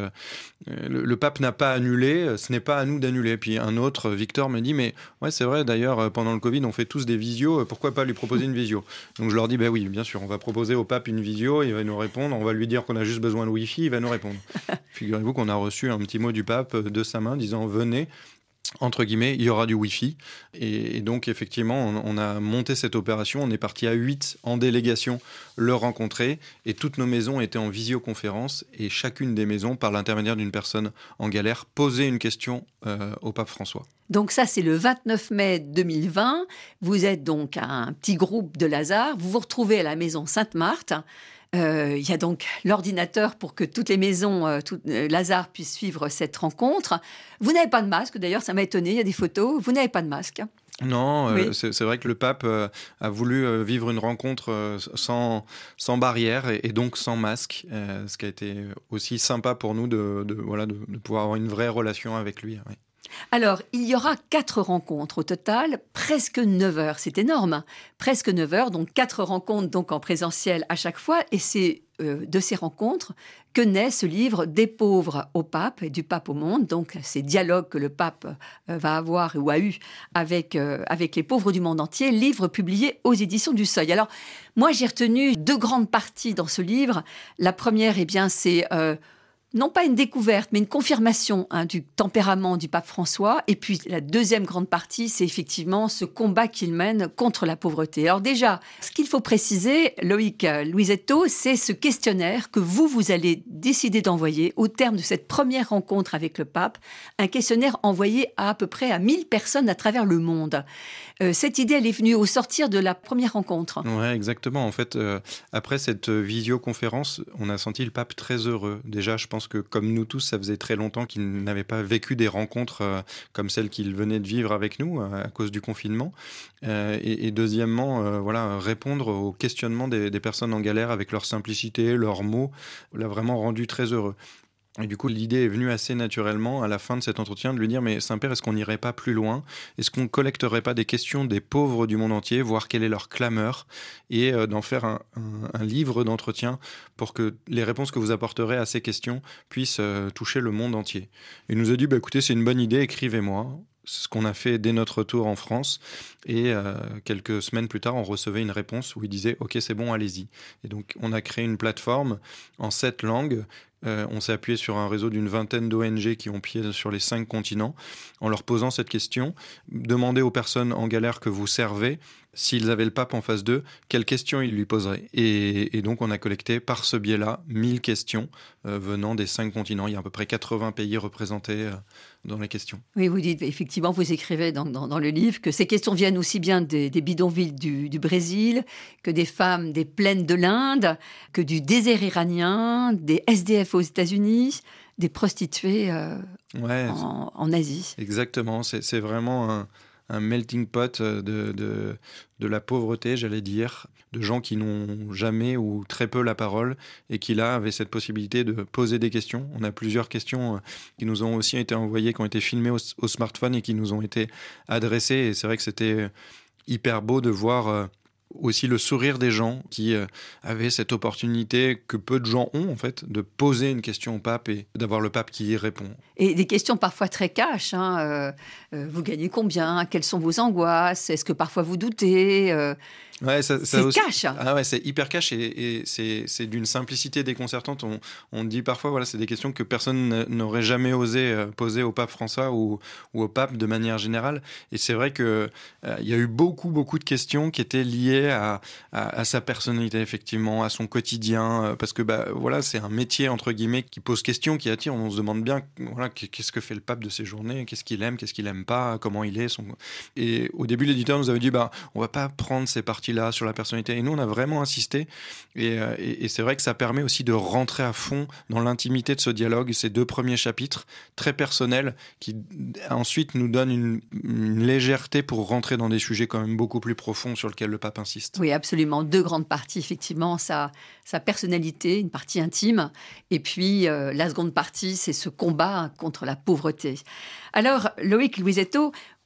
le pape n'a pas annulé, ce n'est pas à nous d'annuler. Puis un autre, Victor, me dit mais ouais c'est vrai, d'ailleurs pendant le Covid on fait tous des visios, pourquoi pas lui proposer une visio? Donc je leur dis oui, bien sûr, on va proposer au pape une visio, il va nous répondre, on va lui dire qu'on a juste besoin de Wi-Fi, il va nous répondre. Figurez-vous qu'on a reçu un petit mot du pape de sa main disant venez, entre guillemets, il y aura du Wi-Fi. Et donc, effectivement, on a monté cette opération. On est parti à 8 en délégation le rencontrer. Et toutes nos maisons étaient en visioconférence. Et chacune des maisons, par l'intermédiaire d'une personne en galère, posait une question au pape François. Donc ça, c'est le 29 mai 2020. Vous êtes donc un petit groupe de Lazare. Vous vous retrouvez à la maison Sainte-Marthe. Il y a donc l'ordinateur pour que toutes les maisons Lazare puissent suivre cette rencontre. Vous n'avez pas de masque, d'ailleurs, ça m'a étonné, il y a des photos. Vous n'avez pas de masque. Non, Oui. c'est vrai que le pape a voulu vivre une rencontre sans barrière et donc sans masque, ce qui a été aussi sympa pour nous de pouvoir avoir une vraie relation avec lui. Oui. Alors, il y aura 4 rencontres au total, presque 9 heures. C'est énorme. Presque 9 heures, donc 4 rencontres donc en présentiel à chaque fois. Et c'est de ces rencontres que naît ce livre Des pauvres au pape et du pape au monde. Donc, ces dialogues que le pape va avoir ou a eu avec les pauvres du monde entier. Livre publié aux éditions du Seuil. Alors, moi, j'ai retenu 2 grandes parties dans ce livre. La première, c'est... non pas une découverte, mais une confirmation du tempérament du pape François. Et puis la deuxième grande partie, c'est effectivement ce combat qu'il mène contre la pauvreté. Alors déjà, ce qu'il faut préciser, Loïc Louisetto, c'est ce questionnaire que vous allez décider d'envoyer au terme de cette première rencontre avec le pape. Un questionnaire envoyé à peu près à 1000 personnes à travers le monde. Cette idée, elle est venue au sortir de la première rencontre. Oui, exactement. En fait, après cette visioconférence, on a senti le pape très heureux. Déjà, je pense que comme nous tous, ça faisait très longtemps qu'il n'avait pas vécu des rencontres comme celles qu'il venait de vivre avec nous à cause du confinement. Et deuxièmement, répondre aux questionnements des personnes en galère avec leur simplicité, leurs mots, l'a vraiment rendu très heureux. Et du coup, l'idée est venue assez naturellement à la fin de cet entretien de lui dire « Mais Saint-Père, est-ce qu'on n'irait pas plus loin ? Est-ce qu'on ne collecterait pas des questions des pauvres du monde entier, voir quelle est leur clameur et d'en faire un livre d'entretien pour que les réponses que vous apporterez à ces questions puissent toucher le monde entier ?» Il nous a dit « Écoutez, c'est une bonne idée, écrivez-moi ». C'est ce qu'on a fait dès notre retour en France. Et quelques semaines plus tard, on recevait une réponse où il disait « Ok, c'est bon, allez-y ». Et donc, on a créé une plateforme en 7 langues. On s'est appuyé sur un réseau d'une vingtaine d'ONG qui ont pied sur les 5 continents en leur posant cette question. Demandez aux personnes en galère que vous servez, s'ils avaient le pape en face d'eux, quelles questions ils lui poseraient. Et donc, on a collecté par ce biais-là 1000 questions venant des 5 continents. Il y a à peu près 80 pays représentés dans les questions. Oui, vous dites, effectivement, vous écrivez dans le livre que ces questions viennent aussi bien des bidonvilles du Brésil, que des femmes des plaines de l'Inde, que du désert iranien, des SDF aux États-Unis, des prostituées en Asie. Exactement, c'est vraiment un melting pot de la pauvreté, j'allais dire, de gens qui n'ont jamais ou très peu la parole et qui là avaient cette possibilité de poser des questions. On a plusieurs questions qui nous ont aussi été envoyées, qui ont été filmées au smartphone et qui nous ont été adressées. Et c'est vrai que c'était hyper beau de voir aussi le sourire des gens qui avaient cette opportunité que peu de gens ont en fait de poser une question au pape et d'avoir le pape qui y répond. Et des questions parfois très cash. Vous gagnez combien ? Quelles sont vos angoisses ? Est-ce que parfois vous doutez ? Ouais, c'est aussi cash. Ah ouais, c'est hyper cash et c'est d'une simplicité déconcertante. On dit parfois, c'est des questions que personne n'aurait jamais osé poser au pape François ou au pape de manière générale. Et c'est vrai que il y a eu beaucoup de questions qui étaient liées à sa personnalité, effectivement, à son quotidien, parce que c'est un métier entre guillemets qui pose question, qui attire. On se demande bien, qu'est-ce que fait le pape de ses journées, qu'est-ce qu'il aime, qu'est-ce qu'il aime pas, comment il est. Et au début, l'éditeur nous avait dit, on va pas prendre ces parties là sur la personnalité, et nous on a vraiment insisté et c'est vrai que ça permet aussi de rentrer à fond dans l'intimité de ce dialogue, ces 2 premiers chapitres très personnels qui ensuite nous donnent une légèreté pour rentrer dans des sujets quand même beaucoup plus profonds sur lesquels le pape insiste. Oui, absolument, 2 grandes parties, effectivement, sa personnalité, une partie intime, et puis la seconde partie, c'est ce combat contre la pauvreté. Alors, Loïc Louisetto,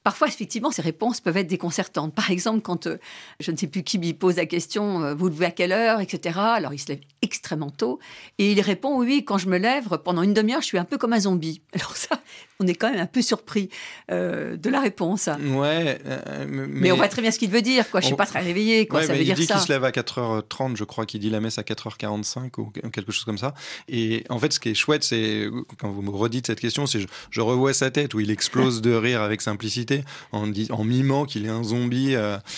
Parfois, effectivement, ces réponses peuvent être déconcertantes. Par exemple, quand je ne sais plus qui lui pose la question, vous levez à quelle heure, etc. Alors, il se lève extrêmement tôt et il répond, oui, quand je me lève, pendant une demi-heure, je suis un peu comme un zombie. Alors ça, on est quand même un peu surpris de la réponse. Ouais. Mais on voit très bien ce qu'il veut dire, quoi. Je ne suis pas très réveillée, quoi. Ouais, ça veut dire ça. Il dit qu'il se lève à 4h30, je crois qu'il dit la messe à 4h45 ou quelque chose comme ça. Et en fait, ce qui est chouette, c'est, quand vous me redites cette question, c'est je revois sa tête où il explose de rire avec simplicité en mimant qu'il est un zombie.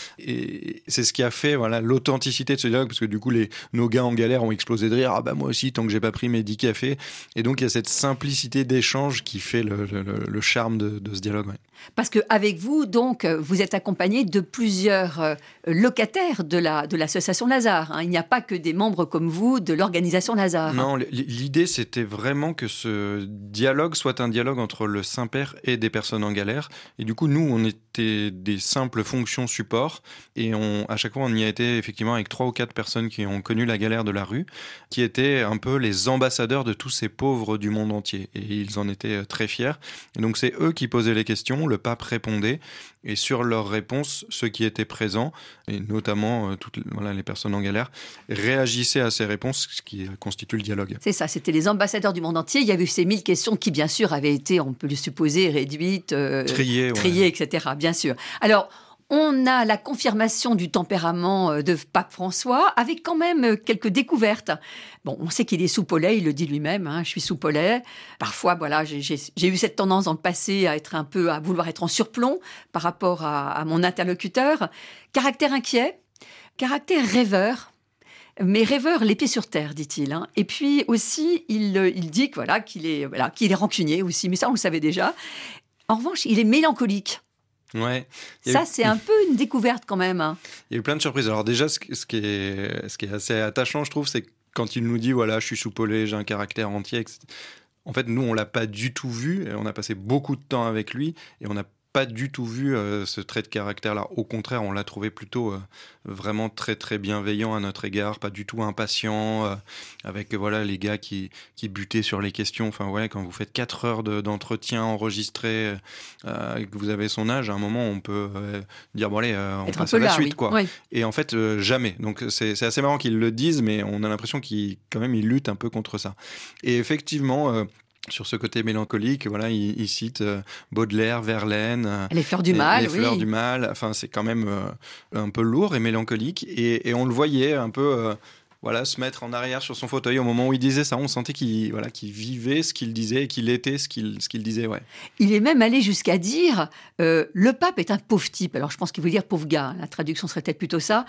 Et c'est ce qui a fait l'authenticité de ce dialogue, parce que du coup, nos gars en galère ont explosé de rire. Ah bah moi aussi, tant que j'ai pas pris mes 10 cafés. Et donc, il y a cette simplicité d'échange qui fait le charme de ce dialogue. Ouais. Parce qu'avec vous, donc, vous êtes accompagné de plusieurs locataires de l'association Lazare. Hein. Il n'y a pas que des membres comme vous de l'organisation Lazare. Non, l'idée, c'était vraiment que ce dialogue soit un dialogue entre le Saint-Père et des personnes en galère. Et du coup, nous, on était des simples fonctions support. Et à chaque fois, on y a été effectivement avec 3 ou 4 personnes qui ont connu la galère de la rue, qui étaient un peu les ambassadeurs de tous ces pauvres du monde entier. Et ils en étaient très fiers. Et donc, c'est eux qui posaient les questions. Le pape répondait, et sur leurs réponses, ceux qui étaient présents, et notamment toutes les personnes en galère, réagissaient à ces réponses, ce qui constitue le dialogue. C'est ça, c'était les ambassadeurs du monde entier. Il y a eu ces 1000 questions qui, bien sûr, avaient été, on peut le supposer, réduites, triées, etc., bien sûr. Alors, on a la confirmation du tempérament de Pape François, avec quand même quelques découvertes. Bon, on sait qu'il est soupe-au-lait, il le dit lui-même, hein, je suis soupe-au-lait. Parfois, j'ai eu cette tendance dans le passé à vouloir être en surplomb par rapport à mon interlocuteur. Caractère inquiet, caractère rêveur. Mais rêveur, les pieds sur terre, dit-il. Hein. Et puis aussi, il dit qu'il est rancunier aussi, mais ça, on le savait déjà. En revanche, il est mélancolique. Ouais. Ça, c'est un peu une découverte quand même. Hein. Il y a eu plein de surprises. Alors déjà, ce qui est assez attachant, je trouve, c'est quand il nous dit, je suis soupe-au-lait, j'ai un caractère entier, etc. En fait, nous, on l'a pas du tout vu. On a passé beaucoup de temps avec lui et on n'a pas du tout vu ce trait de caractère-là. Au contraire, on l'a trouvé plutôt vraiment très très bienveillant à notre égard, pas du tout impatient, avec les gars qui butaient sur les questions. Enfin quand vous faites 4 heures d'entretien enregistré, que vous avez son âge, à un moment on peut dire on passe à la suite, quoi. Oui. Et en fait jamais. Donc c'est assez marrant qu'ils le disent, mais on a l'impression qu'il lutte un peu contre ça. Et effectivement. Sur ce côté mélancolique, il cite Baudelaire, Verlaine, les fleurs du mal. Les fleurs du mal. Enfin, c'est quand même un peu lourd et mélancolique. Et on le voyait un peu se mettre en arrière sur son fauteuil au moment où il disait ça. On sentait qu'il vivait ce qu'il disait et qu'il était ce qu'il disait. Ouais. Il est même allé jusqu'à dire le pape est un pauvre type. Alors je pense qu'il veut dire pauvre gars. La traduction serait peut-être plutôt ça.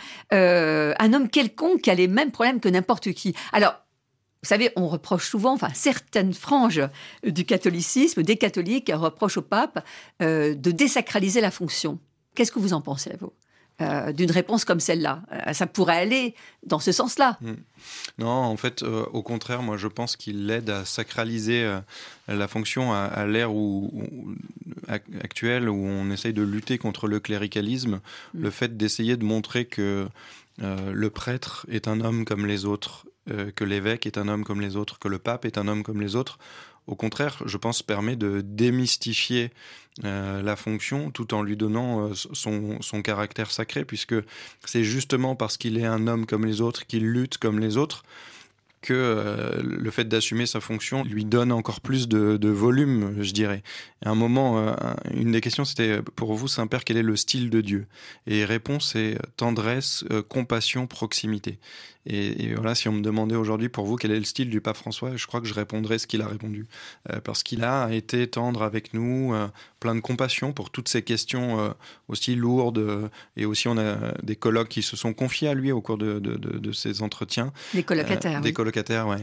Un homme quelconque qui a les mêmes problèmes que n'importe qui. Alors, vous savez, on reproche souvent, certaines franges du catholicisme, des catholiques, reprochent au pape de désacraliser la fonction. Qu'est-ce que vous en pensez, vous, d'une réponse comme celle-là? Ça pourrait aller dans ce sens-là. Non, en fait, au contraire, moi, je pense qu'il aide à sacraliser la fonction à l'ère actuelle où on essaye de lutter contre le cléricalisme. Le fait d'essayer de montrer que le prêtre est un homme comme les autres, que l'évêque est un homme comme les autres, que le pape est un homme comme les autres, au contraire, je pense, permet de démystifier la fonction tout en lui donnant son caractère sacré, puisque c'est justement parce qu'il est un homme comme les autres, qu'il lutte comme les autres, que le fait d'assumer sa fonction lui donne encore plus de volume, je dirais. À un moment, une des questions, c'était « Pour vous, Saint-Père, quel est le style de Dieu ?» Et réponse, c'est tendresse, compassion, proximité. Et si on me demandait aujourd'hui, pour vous, quel est le style du pape François, je crois que je répondrais ce qu'il a répondu. Parce qu'il a été tendre avec nous, plein de compassion pour toutes ces questions aussi lourdes. Et aussi, on a des colloques qui se sont confiés à lui au cours de ces entretiens. Des colocataires. Des colocataires, ouais.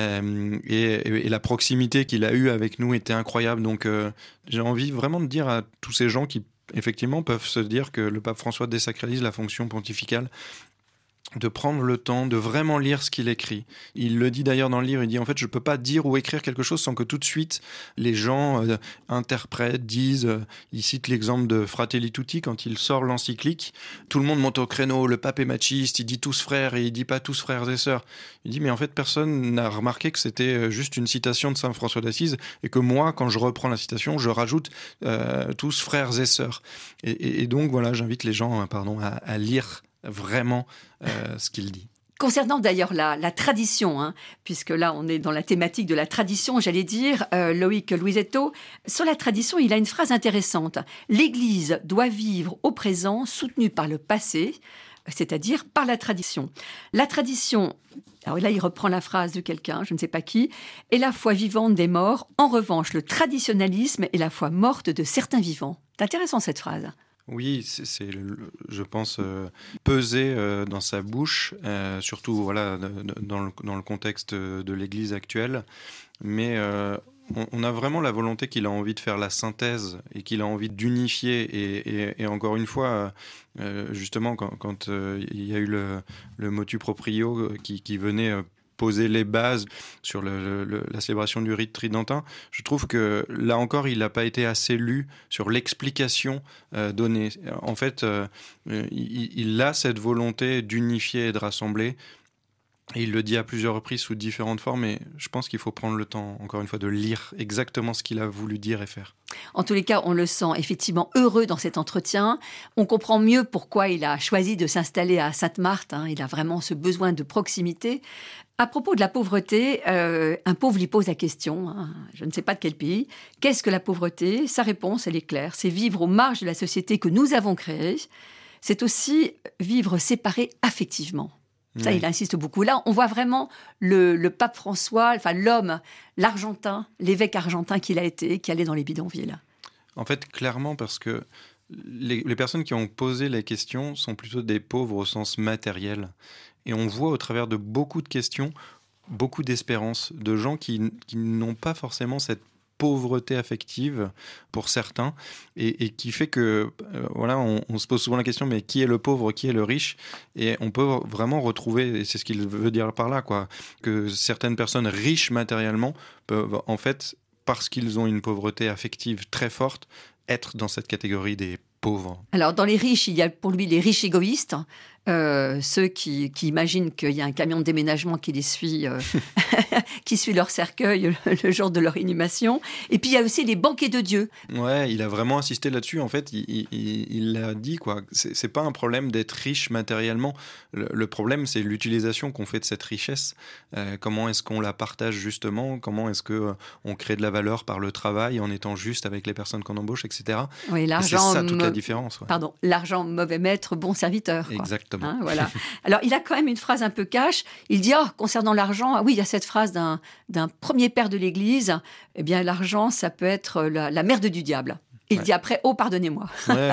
Et la proximité qu'il a eue avec nous était incroyable. Donc, j'ai envie vraiment de dire à tous ces gens qui, effectivement, peuvent se dire que le pape François désacralise la fonction pontificale. de prendre le temps de vraiment lire ce qu'il écrit. Il le dit d'ailleurs dans le livre, il dit en fait je peux pas dire ou écrire quelque chose sans que tout de suite les gens interprètent, disent, il cite l'exemple de Fratelli Tutti quand il sort l'encyclique, tout le monde monte au créneau, le pape est machiste, il dit tous frères et il dit pas tous frères et sœurs. Il dit mais en fait personne n'a remarqué que c'était juste une citation de Saint François d'Assise et que moi quand je reprends la citation je rajoute tous frères et sœurs. Et donc voilà, j'invite les gens à lire vraiment ce qu'il dit. Concernant d'ailleurs la tradition, puisque là on est dans la thématique de la tradition, j'allais dire, Loïc Louisetto, sur la tradition, il a une phrase intéressante. L'Église doit vivre au présent, soutenue par le passé, c'est-à-dire par la tradition. La tradition, alors là il reprend la phrase de quelqu'un, je ne sais pas qui, est la foi vivante des morts. En revanche, le traditionnalisme est la foi morte de certains vivants. C'est intéressant cette phrase. Oui, c'est je pense, peser dans sa bouche, surtout voilà, dans le contexte de l'Église actuelle. Mais on a vraiment la volonté qu'il a envie de faire la synthèse et qu'il a envie d'unifier. Et encore une fois, justement, quand il y a eu le motu proprio qui venait poser les bases sur la célébration du rite tridentin, je trouve que là encore, il n'a pas été assez lu sur l'explication donnée. En fait, il a cette volonté d'unifier et de rassembler. Et il le dit à plusieurs reprises sous différentes formes, et je pense qu'il faut prendre le temps, encore une fois, de lire exactement ce qu'il a voulu dire et faire. En tous les cas, on le sent effectivement heureux dans cet entretien. On comprend mieux pourquoi il a choisi de s'installer à Sainte-Marthe. Il a vraiment ce besoin de proximité. À propos de la pauvreté, un pauvre lui pose la question, je ne sais pas de quel pays, qu'est-ce que la pauvreté ? Sa réponse, elle est claire, c'est vivre aux marges de la société que nous avons créée. C'est aussi vivre séparé affectivement. Ça, il insiste beaucoup. Là, on voit vraiment le pape François, enfin l'homme, l'Argentin, l'évêque argentin qu'il a été, qui allait dans les bidonvilles. En fait, clairement, parce que les personnes qui ont posé les questions sont plutôt des pauvres au sens matériel. Et on voit au travers de beaucoup de questions, beaucoup d'espérance, de gens qui n'ont pas forcément cette pauvreté affective pour certains, et qui fait que voilà, on se pose souvent la question, mais qui est le pauvre, qui est le riche? Et on peut vraiment retrouver, et c'est ce qu'il veut dire par là, quoi, que certaines personnes riches matériellement peuvent, en fait, parce qu'ils ont une pauvreté affective très forte, être dans cette catégorie des pauvres. Alors, dans les riches, il y a pour lui les riches égoïstes, ceux qui imaginent qu'il y a un camion de déménagement qui les suit, qui suit leur cercueil le jour de leur inhumation. Et puis, il y a aussi les banquiers de Dieu. Ouais, il a vraiment insisté là-dessus. En fait, il l'a dit, quoi. C'est pas un problème d'être riche matériellement. Le problème, c'est l'utilisation qu'on fait de cette richesse. Comment est-ce qu'on la partage justement? Comment est-ce qu'on crée de la valeur par le travail en étant juste avec les personnes qu'on embauche, etc. Oui, l'argent, c'est ça toute la différence. Ouais. Pardon, l'argent mauvais maître, bon serviteur. Quoi. Exactement. Voilà. Alors, il a quand même une phrase un peu cash. Il dit, concernant l'argent, oui, il y a cette phrase d'un premier père de l'Église. Eh bien, l'argent, ça peut être la merde du diable. Il dit après, pardonnez-moi.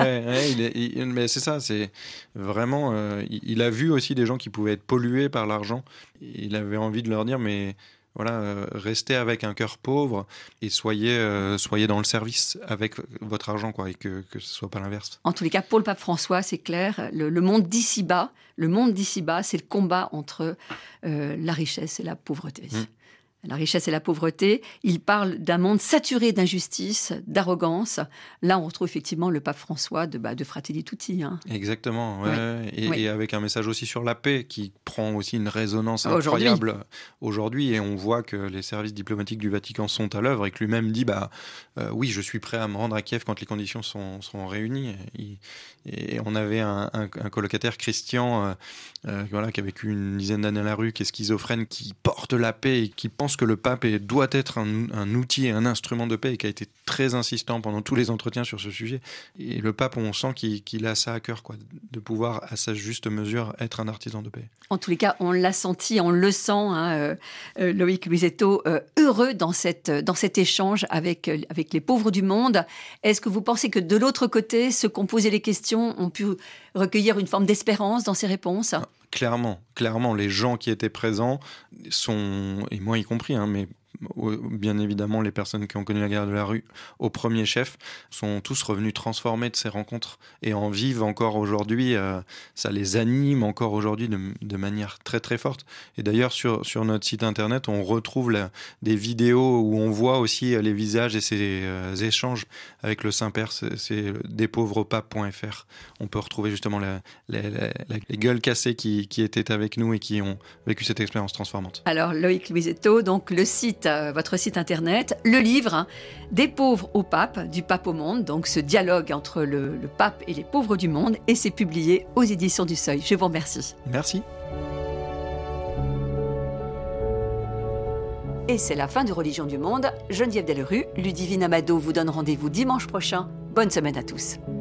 Mais c'est ça, c'est vraiment... il a vu aussi des gens qui pouvaient être pollués par l'argent. Il avait envie de leur dire, mais... Voilà, restez avec un cœur pauvre et soyez dans le service avec votre argent, quoi, et que ce soit pas l'inverse. En tous les cas, pour le pape François, c'est clair, le monde d'ici-bas, c'est le combat entre la richesse et la pauvreté. La richesse et la pauvreté, il parle d'un monde saturé d'injustice, d'arrogance. Là, on retrouve effectivement le pape François de Fratelli Tutti. Exactement, ouais. Et avec un message aussi sur la paix qui prend aussi une résonance incroyable aujourd'hui. Et on voit que les services diplomatiques du Vatican sont à l'œuvre et que lui-même dit oui, je suis prêt à me rendre à Kiev quand les conditions sont réunies. Et on avait un colocataire, Christian, qui a vécu une dizaine d'années à la rue, qui est schizophrène, qui porte la paix et qui pense que le pape doit être un outil et un instrument de paix, et qui a été très insistant pendant tous les entretiens sur ce sujet. Et le pape, on sent qu'il a ça à cœur, quoi, de pouvoir, à sa juste mesure, être un artisan de paix. En tous les cas, on l'a senti, on le sent, Loïc Louisetto, heureux dans cet échange avec les pauvres du monde. Est-ce que vous pensez que de l'autre côté, ceux qui ont posé les questions ont pu recueillir une forme d'espérance dans ces réponses ? Clairement, les gens qui étaient présents sont, et moi y compris, mais bien évidemment les personnes qui ont connu la guerre de la rue au premier chef, sont tous revenus transformés de ces rencontres et en vivent encore aujourd'hui. Ça les anime encore aujourd'hui de manière très très forte. Et d'ailleurs sur notre site internet, on retrouve des vidéos où on voit aussi les visages et ces échanges avec le Saint-Père. C'est despauvrespapes.fr. On peut retrouver justement les gueules cassées qui étaient avec nous et qui ont vécu cette expérience transformante. Alors Loïc Louisetto, donc le site, votre site internet, le livre Des pauvres au pape, du pape au monde, donc ce dialogue entre le pape et les pauvres du monde, et c'est publié aux éditions du Seuil. Je vous remercie. Merci. Et c'est la fin de Religion du Monde. Geneviève Dellerue, Ludivine Amado vous donne rendez-vous dimanche prochain. Bonne semaine à tous.